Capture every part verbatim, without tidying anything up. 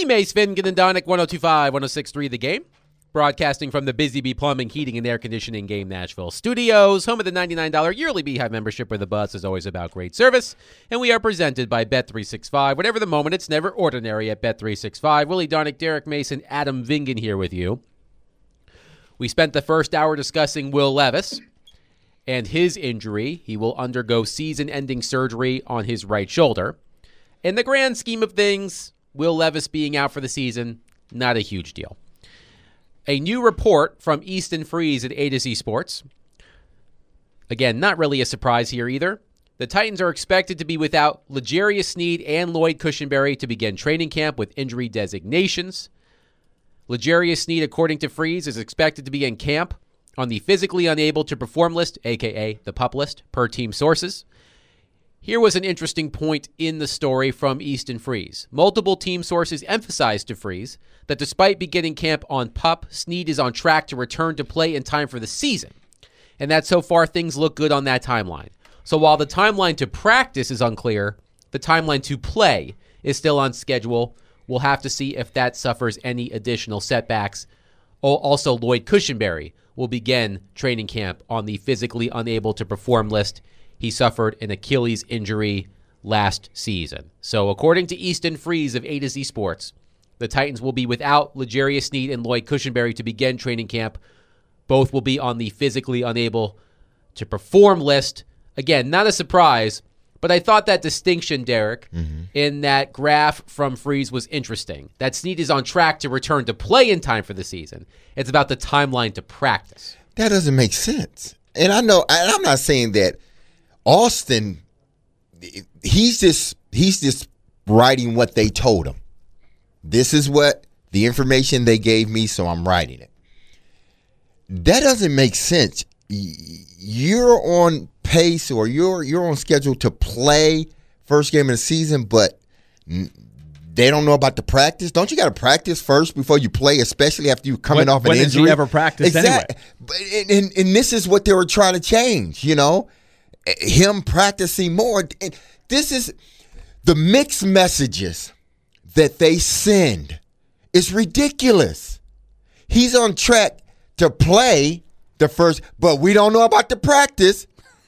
Mace Finnegan and Donick, one oh two point five, one oh six point three The Game. Broadcasting from the Busy Bee Plumbing, Heating, and Air Conditioning Game Nashville Studios, home of the ninety-nine dollars yearly Beehive membership where the buzz is always about great service. And we are presented by Bet three sixty-five. Whatever the moment, it's never ordinary at Bet three sixty-five. Willie Donick, Derek Mason, Adam Vingan here with you. We spent the first hour discussing Will Levis and his injury. He will undergo season-ending surgery on his right shoulder. In the grand scheme of things, Will Levis being out for the season, not a huge deal. A new report from Easton Freeze at A to Z Sports. Again, not really a surprise here either. The Titans are expected to be without L'Jarius Sneed and Lloyd Cushenberry to begin training camp with injury designations. L'Jarius Sneed, according to Freeze, is expected to be in camp on the physically unable to perform list, a k a the PUP list, per team sources. Here was an interesting point in the story from Easton Freeze. Multiple team sources emphasized to Freeze that despite beginning camp on PUP, Sneed is on track to return to play in time for the season, and that so far things look good on that timeline. So while the timeline to practice is unclear, the timeline to play is still on schedule. We'll have to see if that suffers any additional setbacks. Also, Lloyd Cushenberry will begin training camp on the physically unable to perform list. He suffered an Achilles injury last season. So according to Easton Freeze of A to Z Sports, the Titans will be without L'Jarius Sneed and Lloyd Cushenberry to begin training camp. Both will be on the physically unable to perform list. Again, not a surprise, but I thought that distinction, Derek, mm-hmm. in that graph from Freeze was interesting. That Sneed is on track to return to play in time for the season. It's about the timeline to practice. That doesn't make sense. And I know, and I'm not saying that Austin, he's just he's just writing what they told him. This is what the information they gave me, so I'm writing it. That doesn't make sense. You're on pace or you're you're on schedule to play first game of the season, but they don't know about the practice. Don't you got to practice first before you play, especially after you're coming when, off an when injury? When did you ever practice exactly. anyway? And, and, and this is what they were trying to change, you know, him practicing more. And this is the mixed messages that they send. It's ridiculous. He's on track to play the first, but we don't know about the practice.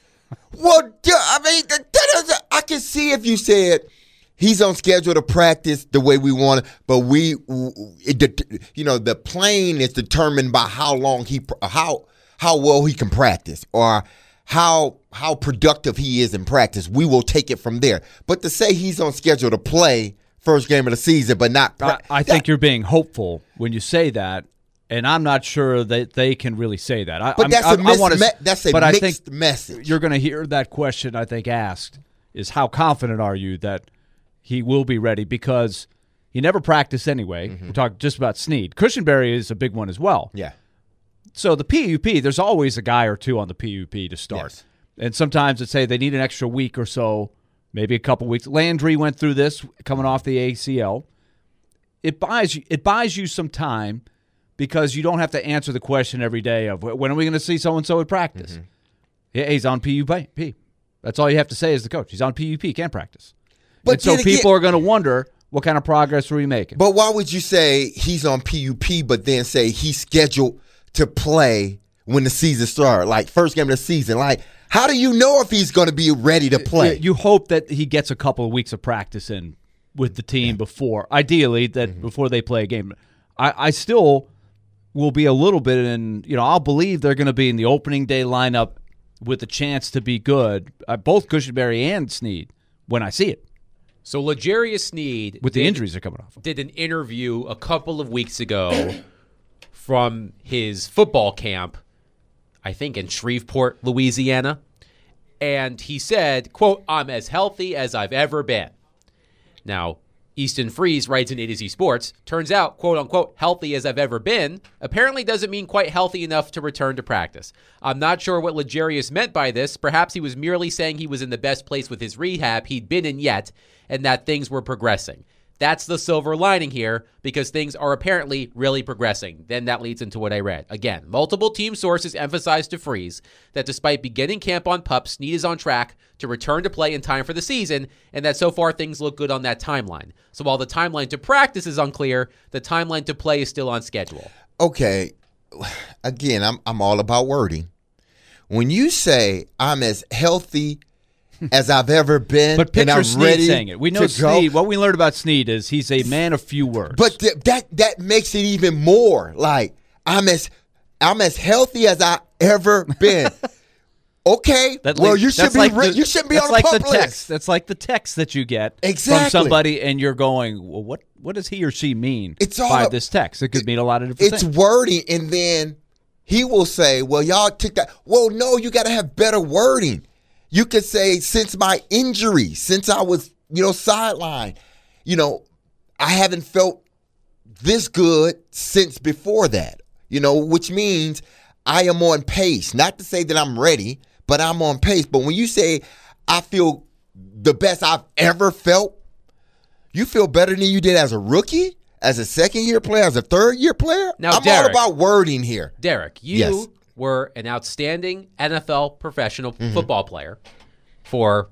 Well, I mean, that, that is, I can see if you said he's on schedule to practice the way we want it, but we, it, you know, the plane is determined by how long he, how how well he can practice, or how how productive he is in practice. We will take it from there. But to say he's on schedule to play first game of the season, but not, pra- I, I think that, you're being hopeful when you say that. And I'm not sure that they can really say that. I, but I'm, that's, I, a mis- I wanna, me- that's a but mixed I think message. You're going to hear that question, I think, asked, is how confident are you that he will be ready? Because he never practiced anyway. Mm-hmm. We're talking just about Sneed. Cushenberry is a big one as well. Yeah. So the P U P, there's always a guy or two on the P U P to start. Yes. And sometimes it's say they need an extra week or so, maybe a couple weeks. Landry went through this coming off the A C L. It buys you, it buys you some time, because you don't have to answer the question every day of when are we going to see so-and-so at practice. Mm-hmm. Yeah, he's on P U P. That's all you have to say as the coach. He's on P U P, can't practice. But and so again, people are going to wonder, what kind of progress are we making? But why would you say he's on P U P but then say he's scheduled to play when the season starts, like first game of the season? Like, how do you know if he's going to be ready to play? You hope that he gets a couple of weeks of practice in with the team before, ideally, that mm-hmm. before they play a game. I, I still will be a little bit in, you know, I'll believe they're going to be in the opening day lineup with a chance to be good, uh, both Cushenberry and Sneed, when I see it. So L'Jarius Sneed, with the did, injuries are coming off, did an interview a couple of weeks ago from his football camp, I think in Shreveport, Louisiana, and he said, quote, "I'm as healthy as I've ever been." Now, Easton Freeze writes in A to Z Sports, turns out, quote unquote, healthy as I've ever been, apparently doesn't mean quite healthy enough to return to practice. I'm not sure what L'Jarius meant by this. Perhaps he was merely saying he was in the best place with his rehab he'd been in yet, and that things were progressing. That's the silver lining here because things are apparently really progressing. Then that leads into what I read. Again, multiple team sources emphasized to Freeze that despite beginning camp on PUP, Snead is on track to return to play in time for the season, and that so far things look good on that timeline. So while the timeline to practice is unclear, the timeline to play is still on schedule. Okay, again, I'm I'm all about wording. When you say I'm as healthy as I've ever been, But picture and I'm Snead ready saying it. We know to Snead. go, What we learned about Snead is he's a man of few words. but th- that that makes it even more like I'm as I'm as healthy as I ever been. Okay, That well li- you should that's be like re- the- you shouldn't be that's on like the the PUP text. list. That's like the text that you get Exactly. from somebody, and you're going, well, what what does he or she mean It's all by up- this text? It could mean a lot of different It's things. wording, and then he will say, well, y'all took that. Well, no, you got to have better wording. You could say, since my injury, since I was, you know, sidelined, you know, I haven't felt this good since before that, you know, which means I am on pace. Not to say that I'm ready, but I'm on pace. But when you say I feel the best I've ever felt, you feel better than you did as a rookie, as a second-year player, as a third-year player? Now, I'm Derek- all about wording here. Derek, you Yes. were an outstanding N F L professional football player for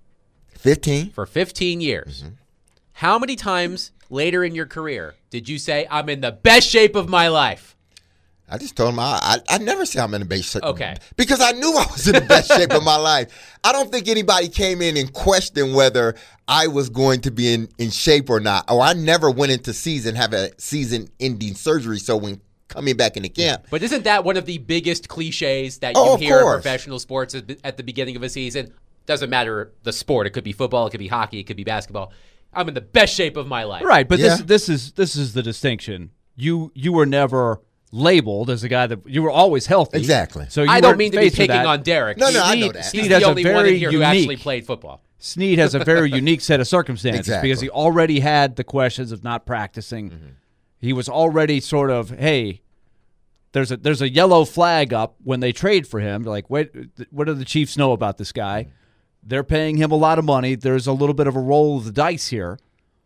fifteen. for fifteen years. How many times later in your career did you say, I'm in the best shape of my life? I just told him I, I I never say I'm in the best shape. Okay. Because I knew I was in the best shape of my life. I don't think anybody came in and questioned whether I was going to be in, in shape or not. Or I never went into season, have a season-ending surgery, so when coming back into camp. But isn't that one of the biggest cliches that you Oh, of hear in course. professional sports at at the beginning of a season? Doesn't matter the sport. It could be football, it could be hockey, it could be basketball. I'm in the best shape of my life. Right, but Yeah. this this is this is the distinction. You you were never labeled as a guy that you were always healthy. Exactly. So you I don't weren't mean to be faced with picking that. on Derek. No, no, I He- know that. He's Snead the has a only one in very here who actually unique- played football. Snead has a very unique set of circumstances Exactly. because he already had the questions of not practicing. Mm-hmm. He was already sort of, hey, there's a there's a yellow flag up when they trade for him. They're like, wait, what do the Chiefs know about this guy? Mm-hmm. They're paying him a lot of money. There's a little bit of a roll of the dice here.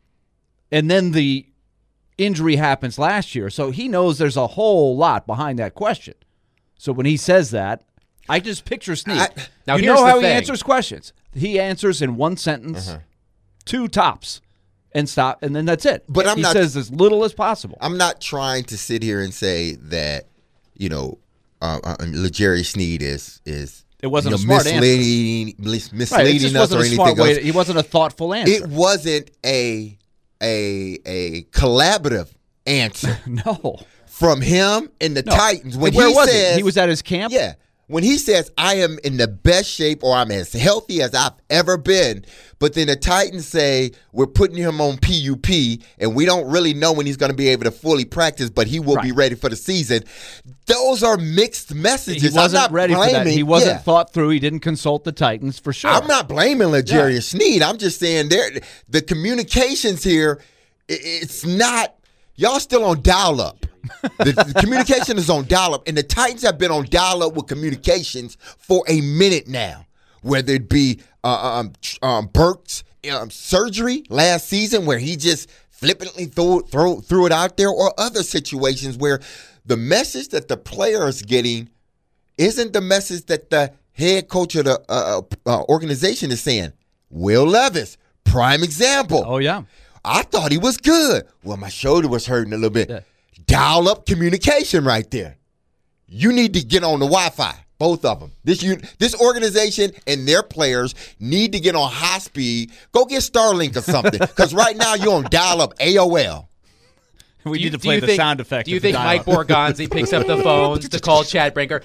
And then the injury happens last year. So he knows there's a whole lot behind that question. So when he says that, I just picture Snead. I- Now, you here's know the how he thing. answers questions. He answers in one sentence, Uh-huh. two tops, and stop, and then that's it. But I'm he not- says as little as possible. I'm not trying to sit here and say that, you know, uh, uh, L'Jarius Snead is is It wasn't you a know, smart answer. misleading, mis- misleading Right, it just us wasn't or a anything smart way. else. To, he wasn't a thoughtful answer. It wasn't a a a collaborative answer no. from him and the No. Titans when Where he was says he? He was at his camp? yeah. When he says, I am in the best shape or I'm as healthy as I've ever been, but then the Titans say, we're putting him on P U P and we don't really know when he's going to be able to fully practice, but he will be Right. ready for the season. Those are mixed messages. He I'm wasn't not ready blaming, for that. He wasn't yeah. thought through. He didn't consult the Titans for sure. I'm not blaming L'Jarius Snead. I'm just saying there the communications here, i- it's not, y'all still on dial-up. the, the communication is on dial-up, and the Titans have been on dial-up with communications for a minute now, whether it be uh, um, um, Burke's um, surgery last season where he just flippantly threw, throw, threw it out there, or other situations where the message that the player is getting isn't the message that the head coach of the uh, uh, organization is saying. Will Levis, prime example. Oh, yeah. I thought he was good. Well, my shoulder was hurting a little bit. Yeah. Dial up communication right there. You need to get on the Wi-Fi, both of them. This you, this organization and their players need to get on high speed. Go get Starlink or something, because right now you're on dial up A O L. We Do you- need to do play you the think- sound effect. Do you of the think Mike dial-up. Borgonzi picks up the phones to call Chad Brinker?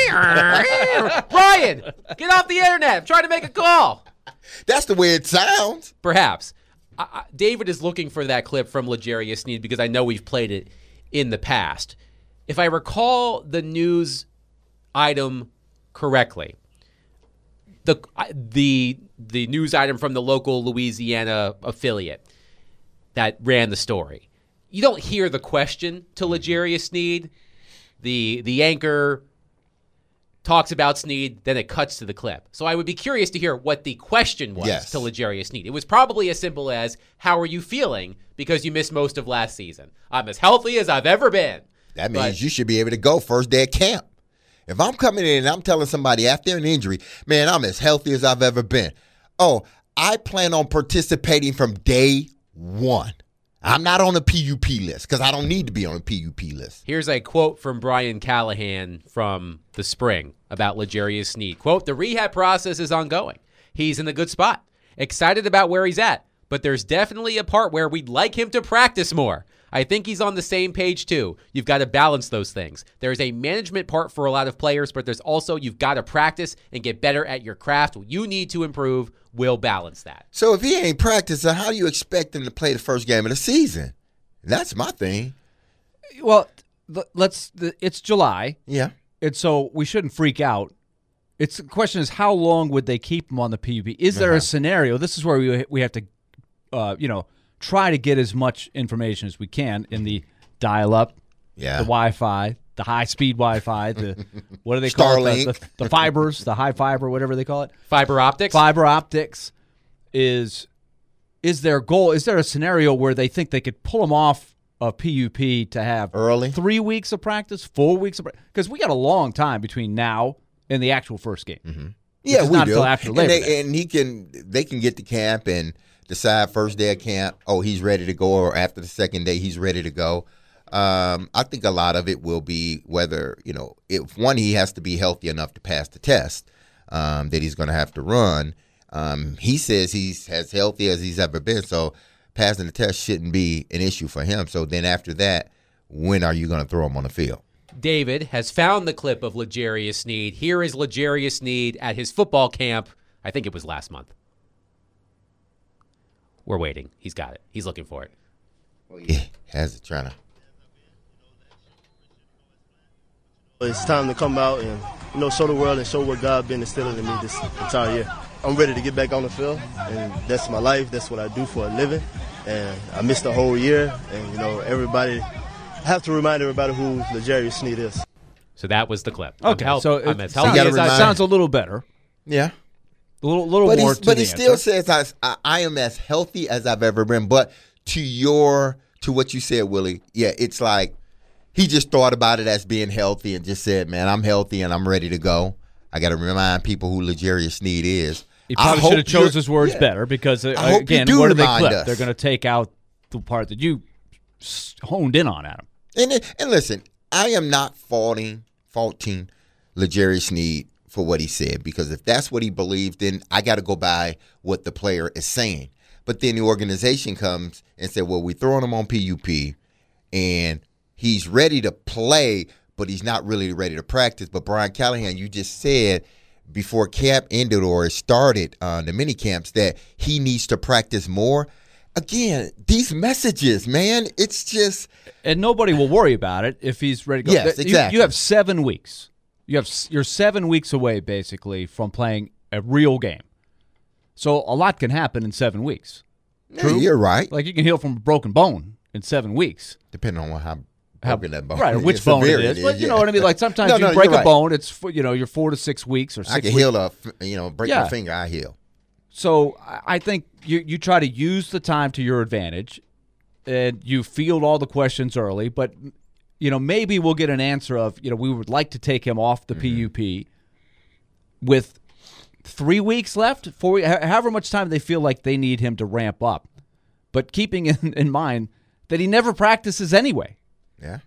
Ryan, get off the internet. I'm trying to make a call. That's the way it sounds. Perhaps. I, I, David is looking for that clip from L'Jarius Snead because I know we've played it in the past. If I recall the news item correctly, the the the news item from the local Louisiana affiliate that ran the story, you don't hear the question to L'Jarius Snead. The the anchor talks about Snead, then it cuts to the clip. So I would be curious to hear what the question was Yes. to L'Jarius Snead. It was probably as simple as, how are you feeling because you missed most of last season? I'm as healthy as I've ever been. That means But- you should be able to go first day of camp. If I'm coming in and I'm telling somebody after an injury, man, I'm as healthy as I've ever been. Oh, I plan on participating from day one. I'm not on a P U P list because I don't need to be on a P U P list. Here's a quote from Brian Callahan from the spring about L'Jarius Snead. Quote, the rehab process is ongoing. He's in a good spot. Excited about where he's at, but there's definitely a part where we'd like him to practice more. I think he's on the same page too. You've got to balance those things. There's a management part for a lot of players, but there's also you've got to practice and get better at your craft. You need to improve. We'll balance that. So if he ain't practicing, how do you expect him to play the first game of the season? That's my thing. Well, th- let's. th- It's July, Yeah. and so we shouldn't freak out. It's the question is how long would they keep him on the P U P? Is there a scenario? This is where we we have to, uh, you know, try to get as much information as we can in the dial-up, Yeah. the Wi-Fi, the high-speed Wi-Fi, the what do they call it? The, Starlink. the, the fibers, the high fiber, whatever they call it. Fiber optics. Fiber optics is is their goal. Is there a scenario where they think they could pull them off of P U P to have Early? three weeks of practice, four weeks of practice? Because we got a long time between now and the actual first game. Mm-hmm. Yeah, is we not do. until after and, Labor they, Day. and he can, they can get to camp and decide first day of camp, oh, he's ready to go, or after the second day, he's ready to go. Um, I think a lot of it will be whether, you know, if one, he has to be healthy enough to pass the test um, that he's going to have to run. Um, he says he's as healthy as he's ever been, so passing the test shouldn't be an issue for him. So then after that, when are you going to throw him on the field? David has found the clip of L'Jarius Snead. Here is L'Jarius Snead at his football camp. I think it was last month. We're waiting. He's got it. He's looking for it. Yeah, has it trying to. It's time to come out and, you know, show the world and show what God been instilling in me this entire year. I'm ready to get back on the field, and that's my life. That's what I do for a living. And I missed the whole year, and, you know, everybody, I have to remind everybody who L'Jarius Snead is. So that was the clip. Okay, I'm health- so I'm it as sounds, healthy gotta as I remind- sounds a little better. Yeah. A little, little But, more he's, to but the he still answer. says I, I am as healthy as I've ever been. But to your to what you said, Willie, yeah, it's like he just thought about it as being healthy and just said, "Man, I'm healthy and I'm ready to go." I got to remind people who L'Jarius Snead is. He I probably hope should have chose you're- his words yeah. better because, uh, I hope you again, do what do they remind clip? us. They're going to take out the part that you s- honed in on, Adam. And and listen, I am not faulting faulting L'Jarius Snead for what he said, because if that's what he believes, then I got to go by what the player is saying. But then the organization comes and said, well, we're throwing him on P U P, and he's ready to play, but he's not really ready to practice. But Brian Callahan, you just said before camp ended or it started, uh, the mini camps, that he needs to practice more. Again, these messages, man, it's just And nobody will worry about it if he's ready to go. Yes, You- exactly. You have seven weeks. You have you're seven weeks away basically from playing a real game. So a lot can happen in seven weeks. yeah, you're right. Like you can heal from a broken bone in seven weeks. Depending on how How- broken that bone right, or is, which bone it severe is. But you yeah. know what I mean? Like sometimes No, you no, break you're a right. bone, it's f- you know, you're four to six weeks or six I can weeks. heal a, you know, break Yeah. my finger, I heal. So I I think you you try to use the time to your advantage, and you field all the questions early. But you know maybe we'll get an answer of you know we would like to take him off the Mm-hmm. P U P with three weeks left, four, however much time they feel like they need him to ramp up. But keeping in, in mind that he never practices anyway. Yeah.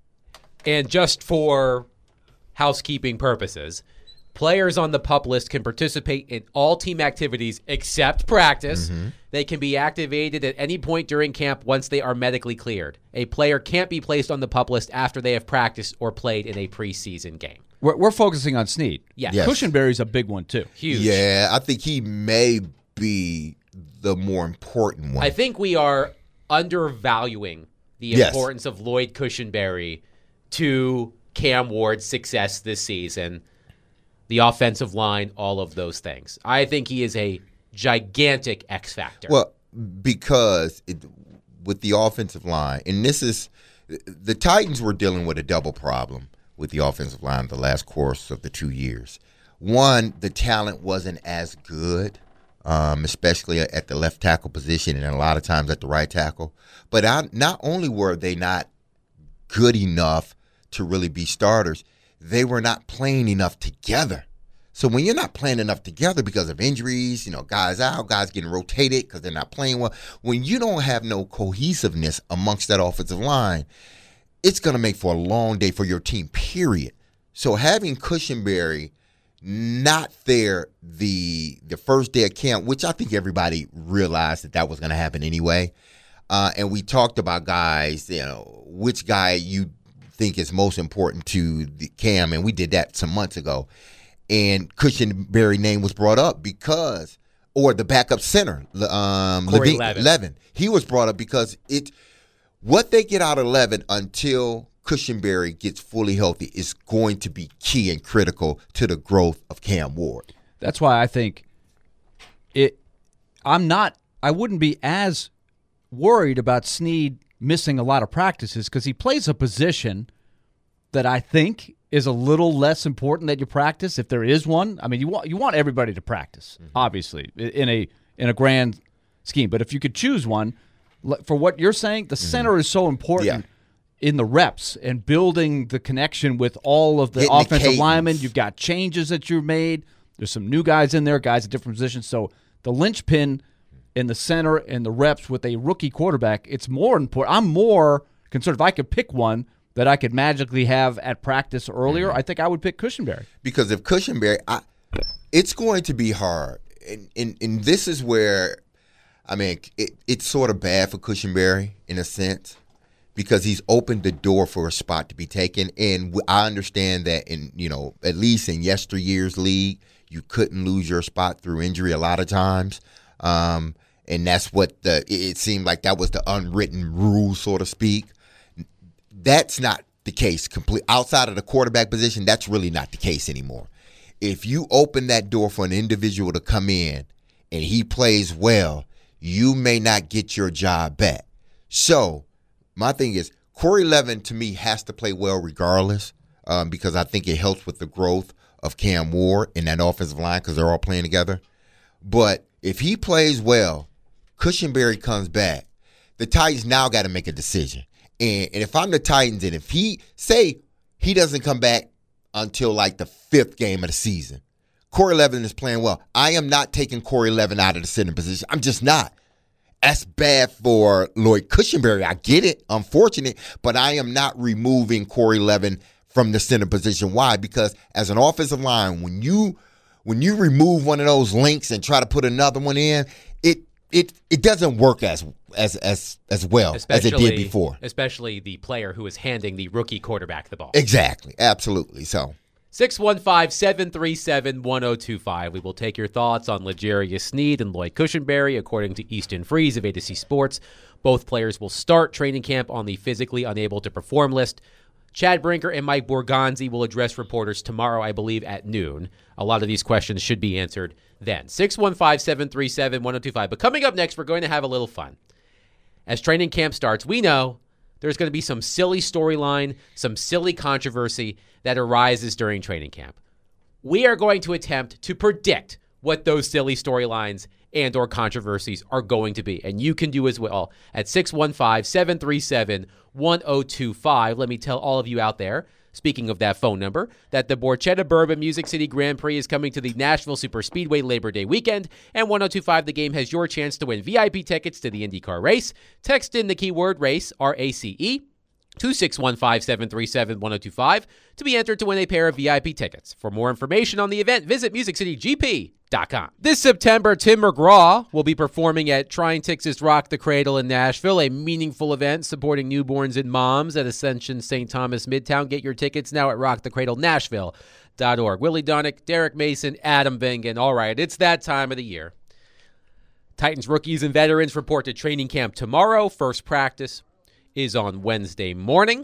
And just for housekeeping purposes, players on the PUP list can participate in all team activities except practice. Mm-hmm. They can be activated at any point during camp once they are medically cleared. A player can't be placed on the PUP list after they have practiced or played in a preseason game. We're, we're focusing on Snead. Yes. Yes. Cushenberry's a big one too. Huge. Yeah, I think he may be the more important one. I think we are undervaluing the Yes. importance of Lloyd Cushenberry to Cam Ward's success this season, the offensive line, all of those things. I think he is a gigantic X factor. Well, because it, with the offensive line, and this is the Titans were dealing with a double problem with the offensive line the last course of the two years. One, the talent wasn't as good, um, especially at the left tackle position and a lot of times at the right tackle. But I, not only were they not good enough to really be starters, they were not playing enough together. So when you're not playing enough together because of injuries, you know, guys out, guys getting rotated because they're not playing well, when you don't have no cohesiveness amongst that offensive line, it's going to make for a long day for your team, period. So having Cushenberry not there the the first day of camp, which I think everybody realized that that was going to happen anyway, uh, and we talked about guys, you know, which guy you think is most important to the Cam, and we did that some months ago. And Cushenberry name was brought up because, or the backup center, um, Corey Levin, Levin. Levin. He was brought up because it, what they get out of Levin until Cushenberry gets fully healthy is going to be key and critical to the growth of Cam Ward. That's why I think it. I'm not. I wouldn't be as worried about Snead missing a lot of practices because he plays a position that I think is a little less important that you practice, if there is one. I mean, you want you want everybody to practice, mm-hmm. obviously, in a in a grand scheme. But if you could choose one, for what you're saying, the mm-hmm. center is so important yeah. in the reps and building the connection with all of the Getting offensive the linemen. You've got changes that you've made. There's some new guys in there, guys at different positions. So the linchpin in the center and the reps with a rookie quarterback, it's more important. I'm more concerned if I could pick one that I could magically have at practice earlier, mm-hmm. I think I would pick Cushenberry. Because if Cushenberry, I, it's going to be hard. And, and, and this is where, I mean, it, it's sort of bad for Cushenberry in a sense because he's opened the door for a spot to be taken. And I understand that in, you know, at least in yesteryear's league, you couldn't lose your spot through injury a lot of times. Um, and that's what the, it seemed like that was the unwritten rule, so to speak. That's not the case. Complete outside of the quarterback position, that's really not the case anymore. If you open that door for an individual to come in and he plays well, you may not get your job back. So my thing is, Corey Levin to me has to play well regardless, um, because I think it helps with the growth of Cam Ward in that offensive line because they're all playing together. But if he plays well, Cushenberry comes back, the Titans now got to make a decision. And, and if I'm the Titans, and if he, say he doesn't come back until like the fifth game of the season, Corey Levin is playing well. I am not taking Corey Levin out of the center position. I'm just not. That's bad for Lloyd Cushenberry. I get it. Unfortunate. But I am not removing Corey Levin from the center position. Why? Because as an offensive line, when you when you remove one of those links and try to put another one in, it it it doesn't work as as as as well especially, as it did before. Especially the player who is handing the rookie quarterback the ball. Exactly. Absolutely. So six one five, seven three seven, one oh two five. We will take your thoughts on L'Jarius Sneed and Lloyd Cushenberry. According to Easton Freeze of A to C Sports, both players will start training camp on the physically unable to perform list. Chad Brinker and Mike Borgonzi will address reporters tomorrow, I believe, at noon. A lot of these questions should be answered then. six one five, seven three seven, one oh two five. But coming up next, we're going to have a little fun. As training camp starts, we know there's going to be some silly storyline, some silly controversy that arises during training camp. We are going to attempt to predict what those silly storylines and or controversies are going to be. And you can do as well at six one five, seven three seven, one oh two five. Let me tell all of you out there, speaking of that phone number, that the Borchetta Bourbon Music City Grand Prix is coming to the Nashville Superspeedway Labor Day weekend, and one oh two five The Game has your chance to win V I P tickets to the IndyCar race. Text in the keyword RACE, R A C E, to six one five, seven three seven, one oh two five to be entered to win a pair of V I P tickets. For more information on the event, visit music city g p dot com. This September, Tim McGraw will be performing at Trying Texas Rock the Cradle in Nashville, a meaningful event supporting newborns and moms at Ascension Saint Thomas Midtown. Get your tickets now at rock the cradle nashville dot org. Willie Donick, Derek Mason, Adam Bengen. All right, it's that time of the year. Titans rookies and veterans report to training camp tomorrow. First practice is on Wednesday morning.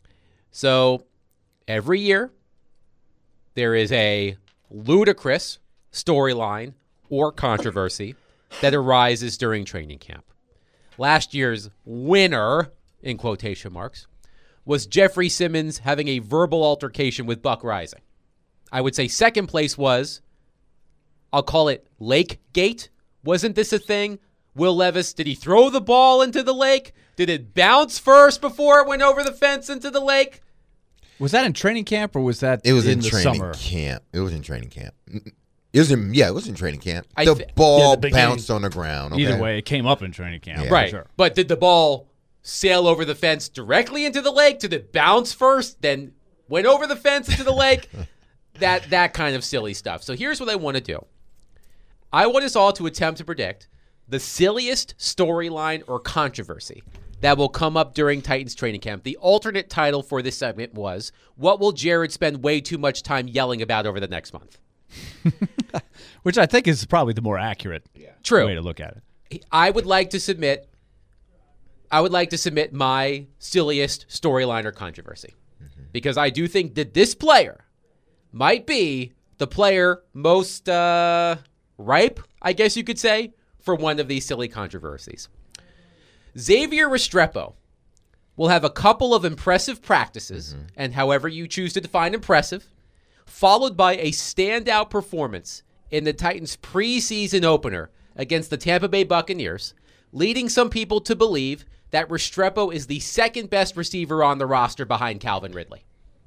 So every year there is a ludicrous storyline or controversy that arises during training camp. Last year's winner, in quotation marks, was Jeffrey Simmons having a verbal altercation with Buck Rising. I would say second place was, I'll call it Lake Gate. Wasn't this a thing? Will Levis, did he throw the ball into the lake? Did it bounce first before it went over the fence into the lake? Was that in training camp or was that It was in, in the training summer? camp. It was in training camp. It was in yeah, it was in training camp. I The th- ball Yeah, the beginning. bounced on the ground. Okay? Either way, it came up in training camp. Yeah. for Right. Sure. But did the ball sail over the fence directly into the lake? Did it bounce first, then went over the fence into the lake? that that kind of silly stuff. So here's what I want to do. I want us all to attempt to predict the silliest storyline or controversy that will come up during Titans training camp. The alternate title for this segment was, what will Jared spend way too much time yelling about over the next month? Which I think is probably the more accurate True. way to look at it. I would like to submit I would like to submit my silliest storyline or controversy. Because I do think that this player might be the player most uh, ripe, I guess you could say, for one of these silly controversies. Xavier Restrepo will have a couple of impressive practices, and however you choose to define impressive, followed by a standout performance in the Titans' preseason opener against the Tampa Bay Buccaneers, leading some people to believe that Restrepo is the second best receiver on the roster behind Calvin Ridley.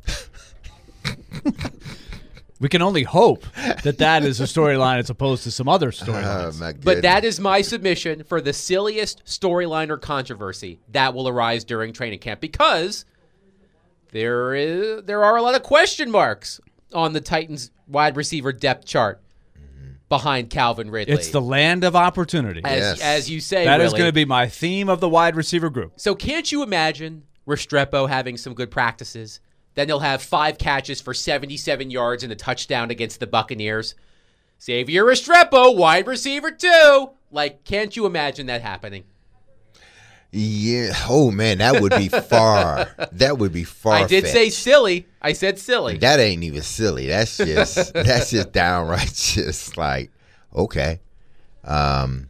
We can only hope that that is a storyline as opposed to some other Oh, storylines. my But that goodness. is my submission for the silliest storyline or controversy that will arise during training camp, because there is there are a lot of question marks on the Titans wide receiver depth chart behind Calvin Ridley. It's the land of opportunity. as Yes. as you say, That is Willie. going to be my theme of the wide receiver group. So can't you imagine Restrepo having some good practices? Then he'll have five catches for seventy-seven yards and a touchdown against the Buccaneers. Xavier Restrepo, wide receiver two. Like, can't you imagine that happening? Yeah. Oh man, that would be far. That would be far. I did say silly. I said silly. that ain't even silly. That's just that's just downright just like okay. Um.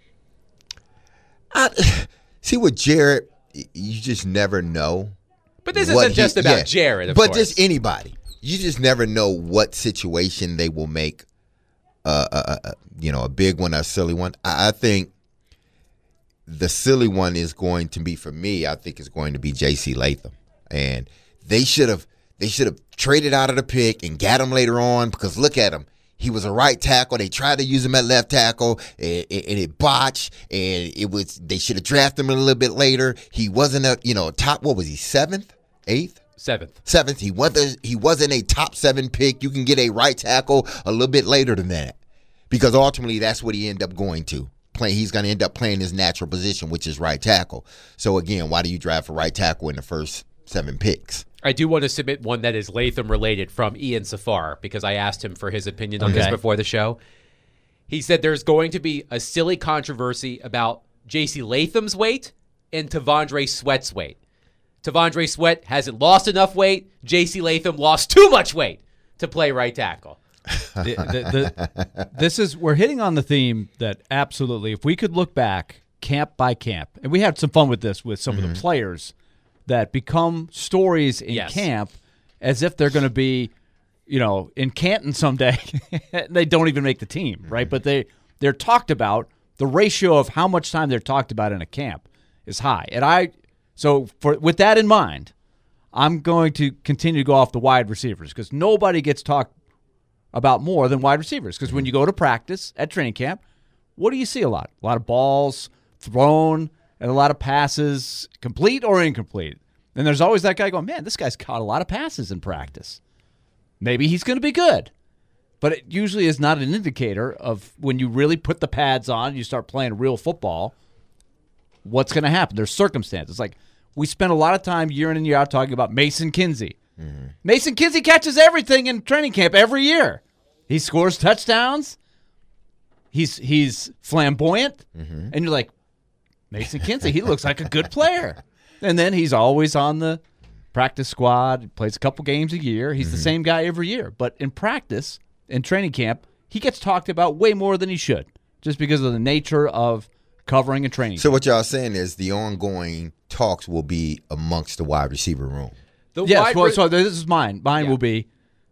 I see with Jared, y- you just never know. But this what isn't just he- about yeah. Jared, of but course. just anybody. You just never know what situation they will make. Uh, uh, uh, you know, a big one or a silly one. I, I think the silly one is going to be, for me, I think is going to be J C Latham, and they should have they should have traded out of the pick and got him later on, because look at him. He was a right tackle. They tried to use him at left tackle, and, and it botched. And it was they should have drafted him a little bit later. He wasn't a you know top. What was he? Seventh, eighth, Seventh. seventh. He wasn't. He wasn't a top seven pick. You can get a right tackle a little bit later than that, because ultimately that's what he ended up going to play. He's going to end up playing his natural position, which is right tackle. So again, why do you draft a right tackle in the first seven picks? I do want to submit one that is Latham related from Ian Safar, because I asked him for his opinion on this Okay. before the show. He said there's going to be a silly controversy about J C Latham's weight and Tavondre Sweat's weight. Tavondre Sweat hasn't lost enough weight. J C Latham lost too much weight to play right tackle. The- the- the- this is we're hitting on the theme that absolutely, if we could look back camp by camp, and we had some fun with this with some of the players that become stories in Yes. camp as if they're going to be, you know, in Canton someday. They don't even make the team, right? But they they're talked about. The ratio of how much time they're talked about in a camp is high, and I so for with that in mind, I'm going to continue to go off the wide receivers, because nobody gets talked about more than wide receivers. Because when you go to practice at training camp, what do you see a lot? A lot of balls thrown and a lot of passes, complete or incomplete. And there's always that guy going, man, this guy's caught a lot of passes in practice. Maybe he's going to be good. But it usually is not an indicator of when you really put the pads on, you start playing real football, what's going to happen. There's circumstances. Like, we spent a lot of time year in and year out talking about Mason Kinsey. Mm-hmm. Mason Kinsey catches everything in training camp every year. He scores touchdowns. He's he's flamboyant. Mm-hmm. And you're like, Mason Kinsey, he looks like a good player. And then he's always on the practice squad, plays a couple games a year. He's mm-hmm. the same guy every year. But in practice, in training camp, he gets talked about way more than he should, just because of the nature of covering and training. So what y'all saying is the ongoing talks will be amongst the wide receiver room. The yes, wide well, re- so this is mine. Mine Yeah. will be,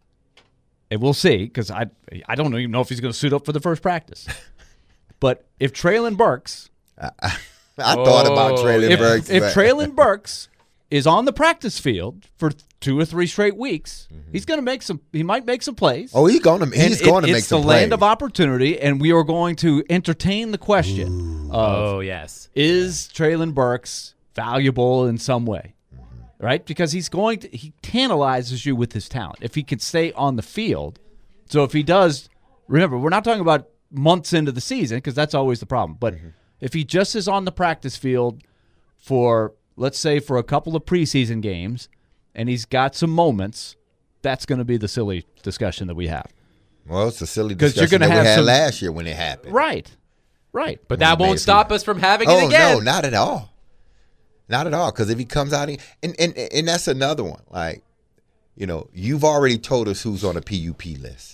and we'll see, because I I don't even know if he's going to suit up for the first practice. But if Traylon Burks, I, I, I thought about Oh, Traylon if, Burks. if but- Traylon Burks is on the practice field for two or three straight weeks, he's going to make some. He might make some plays. oh, he's going to And he's it- going to it's make some the land plays. of opportunity, and we are going to entertain the question of Oh, yes. is Traylon Burks valuable in some way, right? Because he's going to he tantalizes you with his talent if he can stay on the field. So if he does, remember, we're not talking about months into the season because that's always the problem. But if he just is on the practice field for, let's say, for a couple of preseason games, and he's got some moments, that's going to be the silly discussion that we have. Well, it's a silly 'Cause you're discussion gonna that we have had some- last year when it happened. Right, right. But When that he made won't it stop through. us from having Oh it again. no, not at all, not at all. Because if he comes out and, and and and that's another one. Like, you know, you've already told us who's on the P U P list.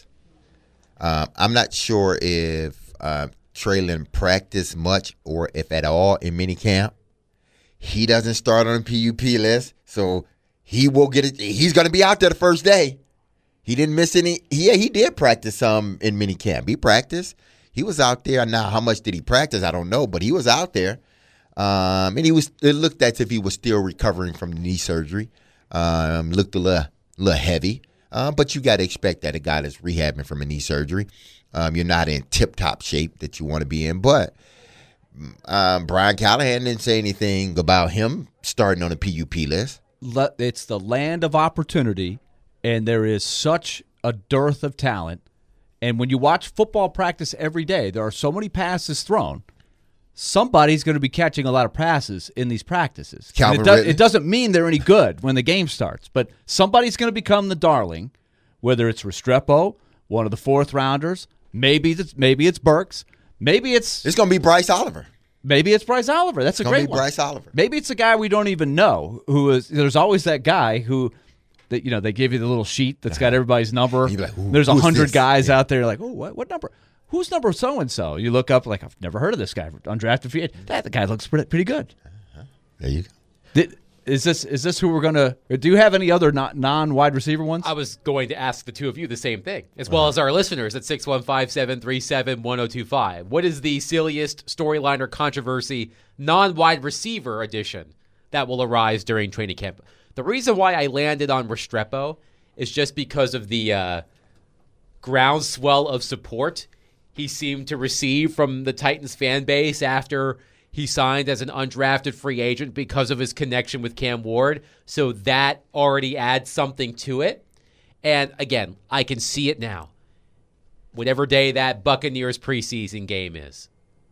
Um, I'm not sure if uh, Traylon practiced much or if at all in minicamp. He doesn't start on the P U P list, so he will get it. He's going to be out there the first day. He didn't miss any. Yeah, he did practice some in minicamp. He practiced. He was out there. Now, how much did he practice? I don't know, but he was out there. Um, and he was. It looked as if he was still recovering from the knee surgery. Um, looked a little, little heavy. Uh, but you got to expect that a guy that's rehabbing from a knee surgery, um, you're not in tip-top shape that you want to be in. But um, Brian Callahan didn't say anything about him starting on the P U P list. Le- it's the land of opportunity, and there is such a dearth of talent. And when you watch football practice every day, there are so many passes thrown. Somebody's going to be catching a lot of passes in these practices. And Calvin it, do- Ridley. it doesn't mean they're any good when the game starts, but somebody's going to become the darling, whether it's Restrepo, one of the fourth rounders, maybe it's, maybe it's Burks, maybe it's It's going to be Bryce Oliver. maybe it's Bryce Oliver. That's a It's going to great be one. Bryce Oliver. Maybe it's a guy we don't even know who is. There's always that guy who, that you know, they give you the little sheet that's got everybody's number. You'd be like, "Ooh, there's a who's hundred this?" guys Yeah. out there like, oh, what, what number? Who's number so and so? You look up like I've never heard of this guy. Undrafted free agent. That the guy looks pretty, pretty good. There you go. Did, is this is this who we're gonna? Do you have any other non non wide receiver ones? I was going to ask the two of you the same thing, as well as our listeners at six one five, seven three seven, one zero two five. What is the silliest storyline or controversy, non-wide receiver edition, that will arise during training camp? The reason why I landed on Restrepo is just because of the uh, groundswell of support he seemed to receive from the Titans fan base after he signed as an undrafted free agent because of his connection with Cam Ward. So that already adds something to it. And again, I can see it now. Whatever day that Buccaneers preseason game is,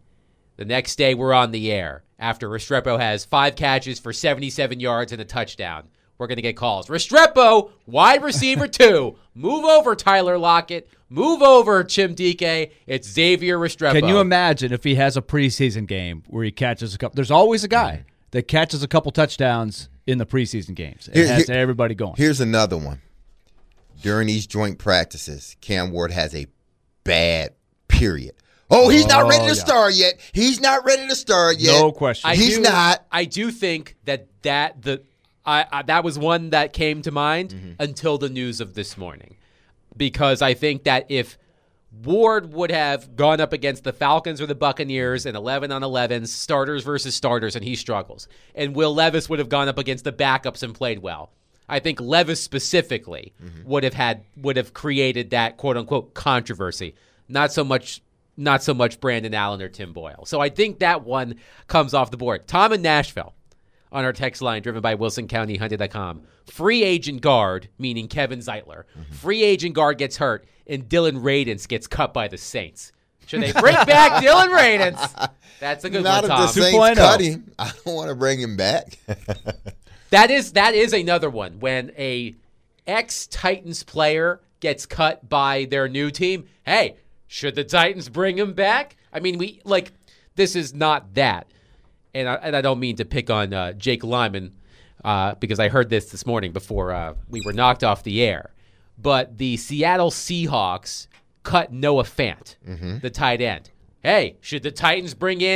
the next day we're on the air after Restrepo has five catches for seventy-seven yards and a touchdown. We're going to get calls. Restrepo, wide receiver two. Move over, Tyler Lockett. Move over, Chim Dike. It's Xavier Restrepo. Can you imagine if he has a preseason game where he catches a couple? There's always a guy that catches a couple touchdowns in the preseason games. It Here- has here- everybody going. Here's another one. During these joint practices, Cam Ward has a bad period. Oh, he's not ready to yeah. start yet. He's not ready to start yet. No question. I He's do, not. I do think that that the I, I that was one that came to mind Mm-hmm. until the news of this morning, because I think that if Ward would have gone up against the Falcons or the Buccaneers in eleven on eleven, starters versus starters, and he struggles, and Will Levis would have gone up against the backups and played well, I think Levis specifically Mm-hmm. would have had would have created that quote unquote controversy. Not so much not so much Brandon Allen or Tim Boyle. So I think that one comes off the board. Tom in Nashville on our text line driven by Wilson County Hunted dot com. Free agent guard, meaning Kevin Zeitler. Mm-hmm. Free agent guard gets hurt and Dylan Radins gets cut by the Saints. Should they bring back Dylan Radins? That's a good Not one, if Tom. the Saints two point oh. cut him. I don't want to bring him back. That is that is another one. When a ex-Titans player gets cut by their new team, hey, should the Titans bring him back? I mean, we like this is not that, and I, and I don't mean to pick on uh, Jake Lyman uh, because I heard this this morning before uh, we were knocked off the air. But the Seattle Seahawks cut Noah Fant, the tight end. Hey, should the Titans bring in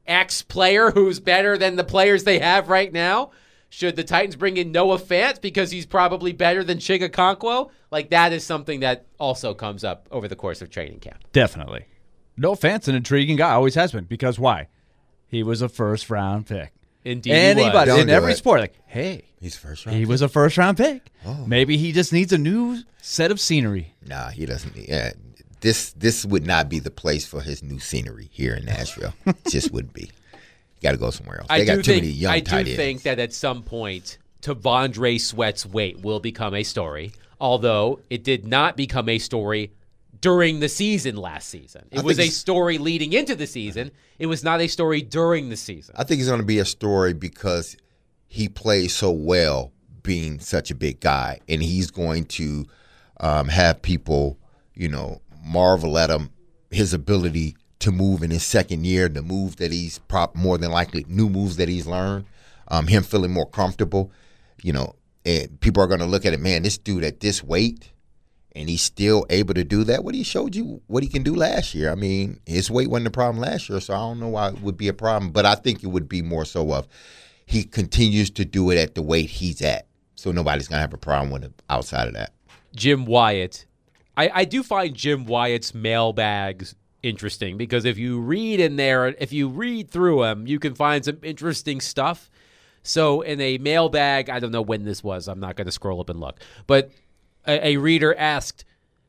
X player who's better than the players they have right now? Should the Titans bring in Noah Fant because he's probably better than Chig Okonkwo? Like, that is something that also comes up over the course of training camp. Definitely. Noah Fant's an intriguing guy, always has been. Because why? He was a first-round pick. Indeed, Anybody Don't in do every it. sport, like, hey, He's first round. he was a first-round pick. Oh. Maybe he just needs a new set of scenery. Nah, he doesn't. Yeah, this this would not be the place for his new scenery here in Nashville. It just wouldn't be. You got to go somewhere else. They I got do too think, many young I tight do ends. think that at some point, Tavondre Sweat's weight will become a story, although it did not become a story during the season last season. It I was think a it's- story leading into the season. It was not a story during the season. I think it's going to be a story because he plays so well being such a big guy, and he's going to um, have people, you know, marvel at him, his ability to move in his second year, the move that he's prop more than likely, new moves that he's learned, um, him feeling more comfortable, you know, and people are going to look at it, man, this dude at this weight, and he's still able to do that. What he showed you, what he can do last year. I mean, his weight wasn't a problem last year, so I don't know why it would be a problem. But I think it would be more so of he continues to do it at the weight he's at. So nobody's going to have a problem with him outside of that. Jim Wyatt. I, I do find Jim Wyatt's mailbags interesting because if you read in there, if you read through them, you can find some interesting stuff. So in a mailbag, I don't know when this was. I'm not going to scroll up and look. But a, a reader asked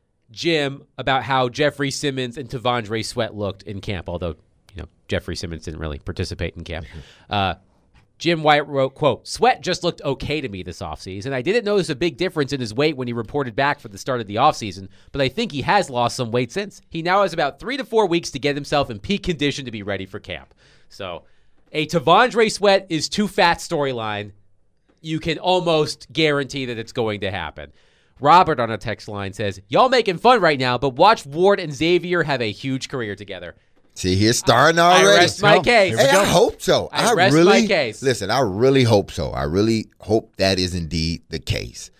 Jim about how Jeffrey Simmons and Tavondre Sweat looked in camp, although, you know, Jeffrey Simmons didn't really participate in camp. Uh, Jim Wyatt wrote, quote, Sweat just looked okay to me this offseason. I didn't notice a big difference in his weight when he reported back for the start of the offseason, but I think he has lost some weight since. He now has about three to four weeks to get himself in peak condition to be ready for camp. So a Tavondre Sweat is too fat storyline. You can almost guarantee that it's going to happen. Robert on a text line says, y'all making fun right now, but watch Ward and Xavier have a huge career together. See, he's starting I already. rest my case. Hey, I hope so. I I, rest really my case. listen. I really hope so. I really hope that is indeed the case.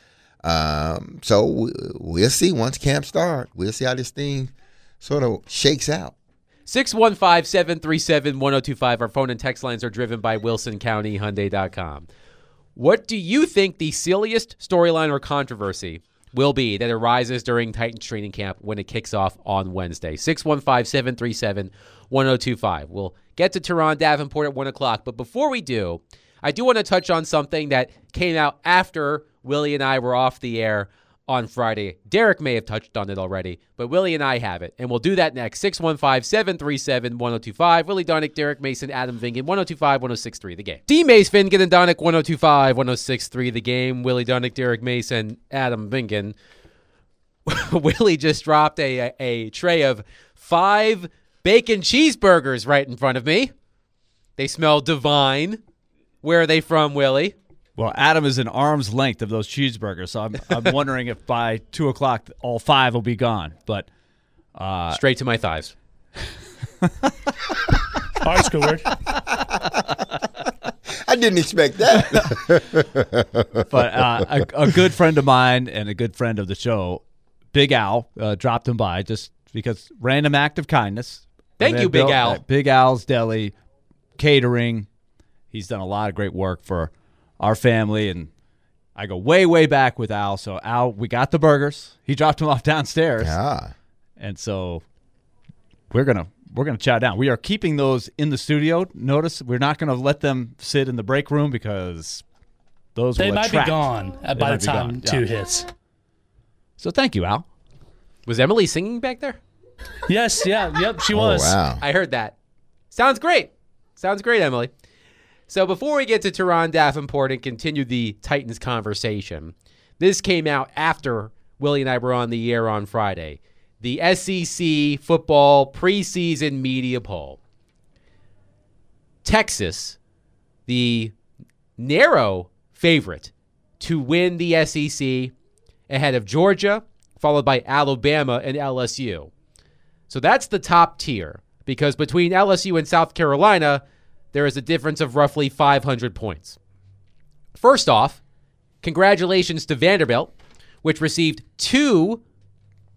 Um, so we, we'll see once camp starts. We'll see how this thing sort of shakes out. six one five, seven three seven, one oh two five. Our phone and text lines are driven by Wilson County Hyundai dot com. What do you think the silliest storyline or controversy will be that arises during Titans training camp when it kicks off on Wednesday? six one five, seven three seven, one oh two five. We'll get to Teron Davenport at one o'clock, but before we do, I do want to touch on something that came out after Willie and I were off the air on Friday. Derek may have touched on it already, but Willie and I have it, and we'll do that next. six one five, seven three seven, one oh two five. Willie Donick, Derek Mason, Adam Vingan, one oh two five, one oh six three, The Game. D. Mace, Vingan, and Donick, one oh two five, one oh six three, The Game. Willie Donick, Derek Mason, Adam Vingan. Willie just dropped a, a, a tray of five bacon cheeseburgers right in front of me. They smell divine. Where are they from, Willie? Well, Adam is an arm's length of those cheeseburgers, so I'm I'm wondering if by two o'clock all five will be gone. But uh, Straight to my thighs. All right, Schoolwork. I didn't expect that. but uh, a, a good friend of mine and a good friend of the show, Big Al, uh, dropped him by just because random act of kindness. Thank They you, Big built- Al. uh, Big Al's Deli, catering. He's done a lot of great work for our family, and I go way, way back with Al. So Al, we got the burgers. He dropped them off downstairs, ah, and so we're gonna we're gonna chow down. We are keeping those in the studio. Notice we're not gonna let them sit in the break room because those They will might attract. be gone uh, They by might the be time gone, two yeah. hits. So thank you, Al. Was Emily singing back there? Yes, yeah, yep, she oh was. wow. I heard that. Sounds great. Sounds great, Emily. So before we get to Teron Davenport and continue the Titans conversation, this came out after Willie and I were on the air on Friday. The S E C football preseason media poll. Texas, the narrow favorite to win the S E C, ahead of Georgia, followed by Alabama and L S U. So that's the top tier, because between L S U and South Carolina, there is a difference of roughly five hundred points. First off, congratulations to Vanderbilt, which received two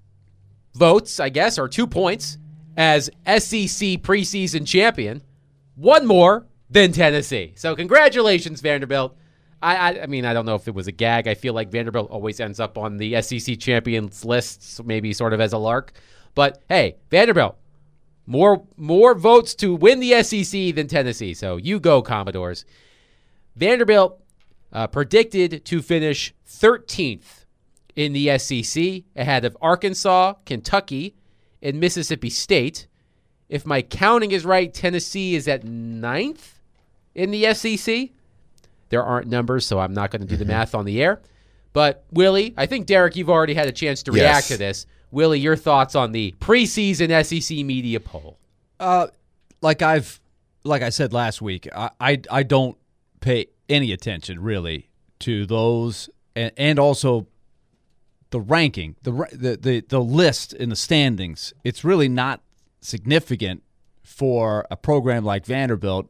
votes, I guess, or two points as S E C preseason champion. one more than Tennessee. So congratulations, Vanderbilt. I, I I mean, I don't know if it was a gag. I feel like Vanderbilt always ends up on the S E C champions lists, maybe sort of as a lark. But hey, Vanderbilt, more more votes to win the S E C than Tennessee. So you go, Commodores. Vanderbilt uh, predicted to finish thirteenth in the S E C, ahead of Arkansas, Kentucky, and Mississippi State. If my counting is right, Tennessee is at ninth in the S E C. There aren't numbers, so I'm not going to do the math on the air. But, Willie, I think, Derek, you've already had a chance to react Yes. to this. Willie, your thoughts on the preseason S E C media poll? Uh, like I've, like I said last week, I, I, I don't pay any attention really to those, and, and also the ranking, the, the the the list in the standings. It's really not significant for a program like Vanderbilt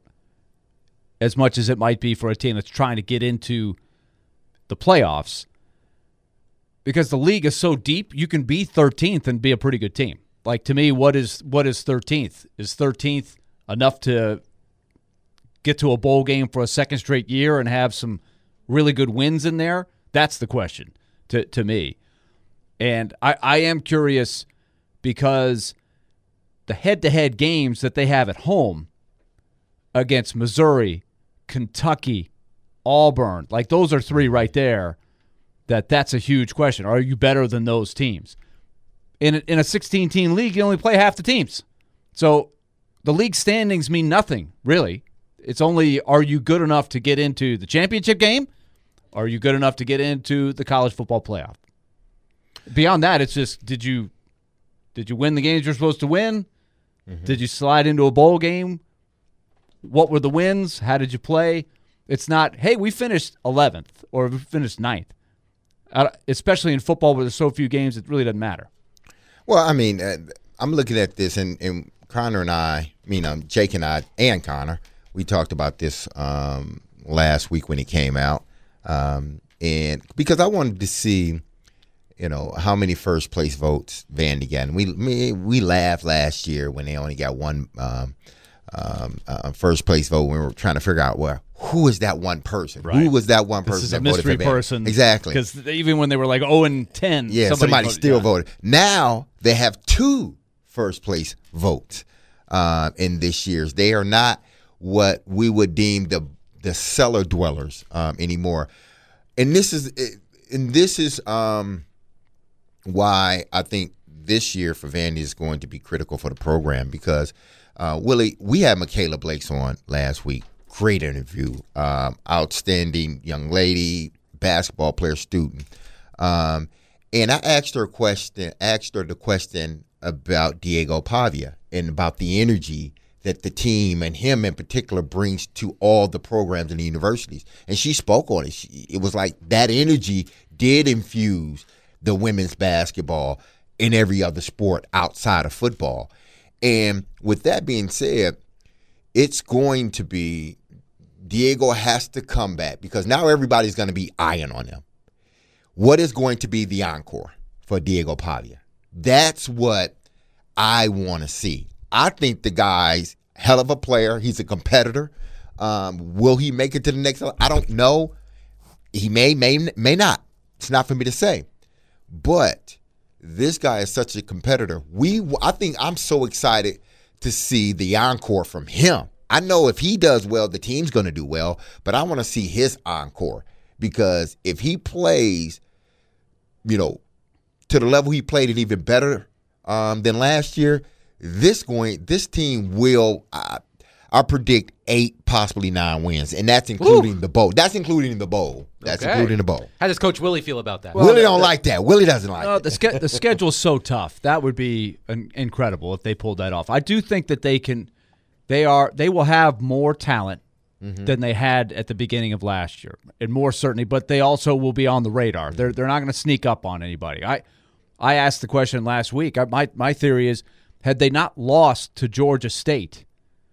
as much as it might be for a team that's trying to get into the playoffs, because the league is so deep. You can be thirteenth and be a pretty good team. Like, to me, what is what is thirteenth? Is thirteenth enough to get to a bowl game for a second straight year and have some really good wins in there? That's the question to to me. And I, I am curious because the head-to-head games that they have at home against Missouri, Kentucky, Auburn, like those are three right there, that that's a huge question. Are you better than those teams? In a, in a sixteen-team league, you only play half the teams. So the league standings mean nothing, really. It's only, are you good enough to get into the championship game? Are you good enough to get into the college football playoff? Beyond that, it's just, did you did you win the games you're supposed to win? Mm-hmm. Did you slide into a bowl game? What were the wins? How did you play? It's not, hey, we finished eleventh or we finished ninth. Uh, especially in football where there's so few games, it really doesn't matter. Well, I mean, uh, I'm looking at this, and, and Connor and I, I mean, um, Jake and I, and Connor, we talked about this um, last week when it came out, um, and because I wanted to see, you know, how many first place votes Vandy got. And we we, we laughed last year when they only got one um, um, uh, first place vote. When we were trying to figure out, well, who is that one person? Right. Who was that one person This is a that voted mystery for Vandy? person. Exactly. Because even when they were like oh and ten, Yeah, somebody, somebody, voted, still yeah. voted. Now they have two first place votes uh, in this year's. They are not what we would deem the the cellar dwellers um, anymore. And this is and this is um, why I think this year for Vandy is going to be critical for the program, because uh, Willie, we had Michaela Blakes on last week. Great interview, um, outstanding young lady, basketball player, student. Um, and I asked her a question, asked her the question about Diego Pavia and about the energy that the team and him in particular brings to all the programs in the universities. And she spoke on it. She, it was like that energy did infuse the women's basketball in every other sport outside of football. And with that being said, it's going to be, Diego has to come back, because now everybody's going to be eyeing on him. What is going to be the encore for Diego Pavia? That's what I want to see. I think the guy's hell of a player. He's a competitor. Um, will he make it to the next level? I don't know. He may, may, may not. It's not for me to say. But this guy is such a competitor. We, I think I'm so excited to see the encore from him. I know if he does well, the team's going to do well, but I want to see his encore, because if he plays, you know, to the level he played, it even better um, than last year, this going, this team will, uh, I predict eight, possibly nine wins, and that's including Ooh. the bowl. That's including the bowl. That's okay. including the bowl. How does Coach Willie feel about that? Well, Willie don't the, like that. Willie doesn't like no, it. The, ske- the schedule's so tough. That would be an, incredible if they pulled that off. I do think that they can. They are. They will have more talent mm-hmm. than they had at the beginning of last year, and more certainly. But they also will be on the radar. They're they're not going to sneak up on anybody. I I asked the question last week. I, my my theory is, had they not lost to Georgia State,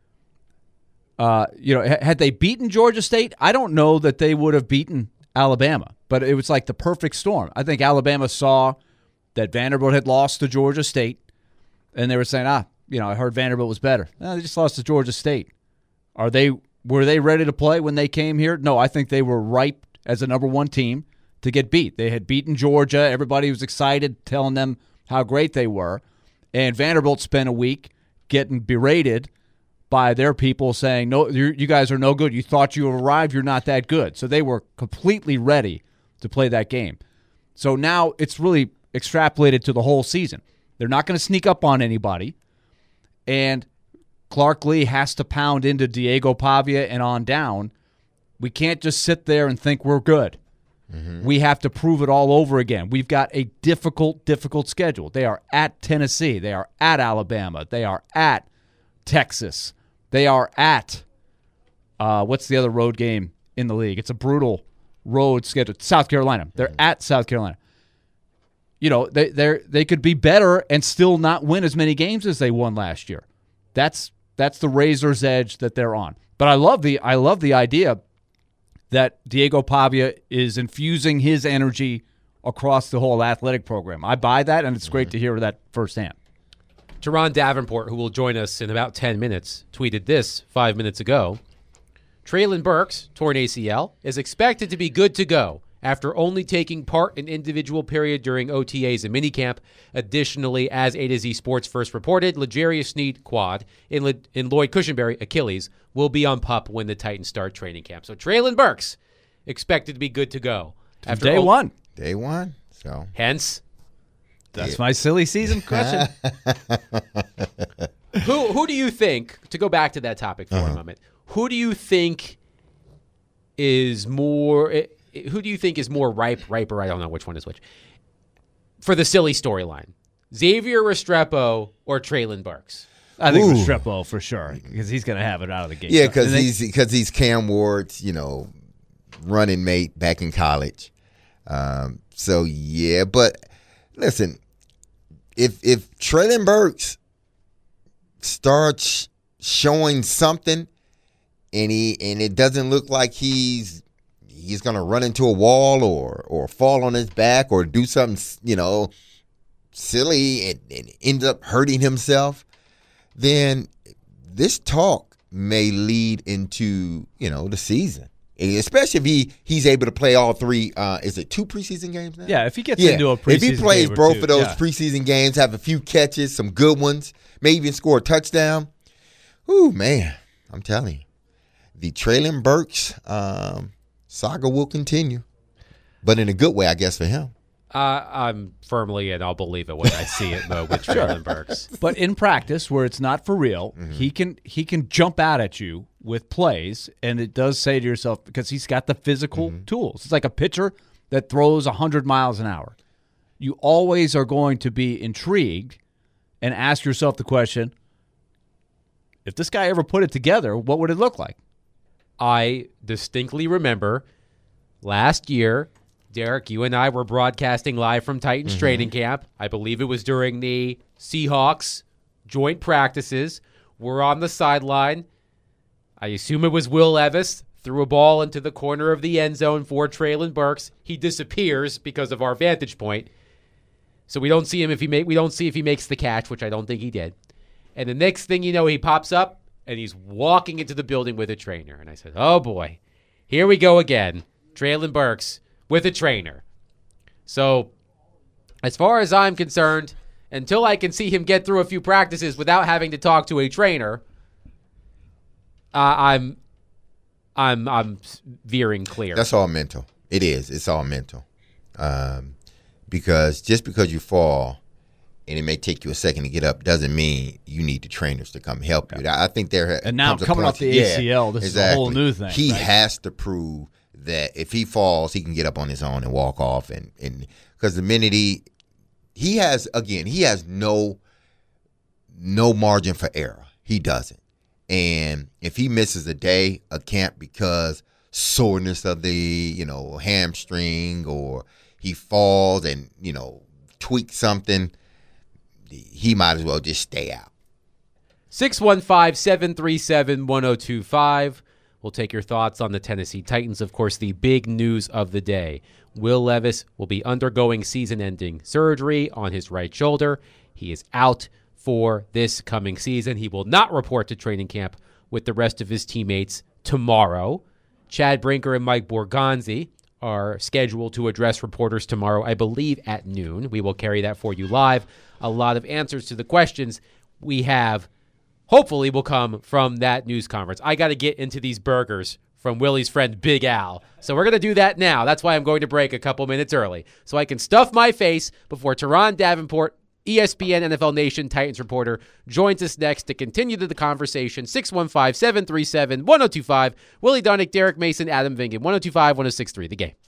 uh, you know, had they beaten Georgia State, I don't know that they would have beaten Alabama. But it was like the perfect storm. I think Alabama saw that Vanderbilt had lost to Georgia State, and they were saying, ah. You know, I heard Vanderbilt was better. No, they just lost to Georgia State. Are they were they ready to play when they came here? No, I think they were ripe as a number one team to get beat. They had beaten Georgia. Everybody was excited, telling them how great they were. And Vanderbilt spent a week getting berated by their people saying, no, you guys are no good. You thought you arrived. You're not that good. So they were completely ready to play that game. So now it's really extrapolated to the whole season. They're not going to sneak up on anybody. And Clark Lee has to pound into Diego Pavia and on down. We can't just sit there and think we're good. Mm-hmm. We have to prove it all over again. We've got a difficult, difficult schedule. They are at Tennessee. They are at Alabama. They are at Texas. They are at, uh, what's the other road game in the league? It's a brutal road schedule. South Carolina. They're mm-hmm. at South Carolina. You know, they they they could be better and still not win as many games as they won last year. That's that's the razor's edge that they're on. But I love the I love the idea that Diego Pavia is infusing his energy across the whole athletic program. I buy that, and it's great to hear that firsthand. Teron Davenport, who will join us in about ten minutes, tweeted this five minutes ago. Treylon Burks, torn A C L, is expected to be good to go after only taking part in individual period during O T As and minicamp. Additionally, as A to Z Sports first reported, L'Jarius Sneed, quad, and, Le- and Lloyd Cushenberry, Achilles, will be on PUP when the Titans start training camp. So Treylon Burks, expected to be good to go. After day only- one. Day one. So Hence, that's yeah. my silly season question. who who do you think, to go back to that topic for uh-huh. a moment, who do you think is more, who do you think is more ripe, riper, I don't know which one is which, for the silly storyline? Xavier Restrepo or Treylon Burks? I think Ooh. Restrepo for sure, because he's going to have it out of the gate. Yeah, because he's, because he's Cam Ward's, you know, running mate back in college. Um, so, yeah, but listen, if if Treylon Burks starts showing something and he and it doesn't look like he's he's gonna run into a wall or or fall on his back or do something, you know, silly and, and end up hurting himself, then this talk may lead into, you know, the season. Especially if he, he's able to play all three. Uh, is it two preseason games now? Yeah, if he gets yeah. into a preseason If he plays game both two, of those yeah. preseason games, have a few catches, some good ones, maybe even score a touchdown. Ooh, man, I'm telling you. The Treylon Burks um, saga will continue, but in a good way, I guess, for him. Uh, I'm firmly in. I'll believe it when I see it, though, with Treylon Burks. But in practice, where it's not for real, mm-hmm. he can he can jump out at you with plays, and it does say to yourself, because he's got the physical mm-hmm. tools. It's like a pitcher that throws one hundred miles an hour. You always are going to be intrigued and ask yourself the question, if this guy ever put it together, what would it look like? I distinctly remember last year, Derek, you and I were broadcasting live from Titans mm-hmm. training camp. I believe it was during the Seahawks joint practices. We're on the sideline. I assume it was Will Levis, threw a ball into the corner of the end zone for Treylon Burks. He disappears because of our vantage point. So we don't see him if he make, we don't see if he makes the catch, which I don't think he did. And the next thing you know, he pops up and he's walking into the building with a trainer. And I said, oh boy, here we go again. Treylon Burks with a trainer. So as far as I'm concerned, until I can see him get through a few practices without having to talk to a trainer, uh, I'm I'm I'm veering clear. That's all mental. It is. It's all mental. Um, because just because you fall and it may take you a second to get up doesn't mean you need the trainers to come help you. I think there and now coming off the A C L, yeah, this exactly. is a whole new thing. He right? has to prove that if he falls, he can get up on his own and walk off. And and because the minute he he has again, he has no no margin for error. He doesn't. And if he misses a day of camp because soreness of the, you know, hamstring, or he falls and, you know, tweaks something, he might as well just stay out. six one five, seven three seven, one oh two five. We'll take your thoughts on the Tennessee Titans. Of course, the big news of the day. Will Levis will be undergoing season-ending surgery on his right shoulder. He is out for this coming season. He will not report to training camp with the rest of his teammates tomorrow. Chad Brinker and Mike Borgonzi are scheduled to address reporters tomorrow, I believe, at noon. We will carry that for you live. A lot of answers to the questions we have, hopefully, will come from that news conference. I got to get into these burgers from Willie's friend Big Al. So we're going to do that now. That's why I'm going to break a couple minutes early, so I can stuff my face before Teron Davenport, E S P N N F L Nation Titans reporter, joins us next to continue the conversation. six one five, seven three seven, one oh two five. Willie Donick, Derek Mason, Adam Vingan, one oh two five, one oh six three, The Game.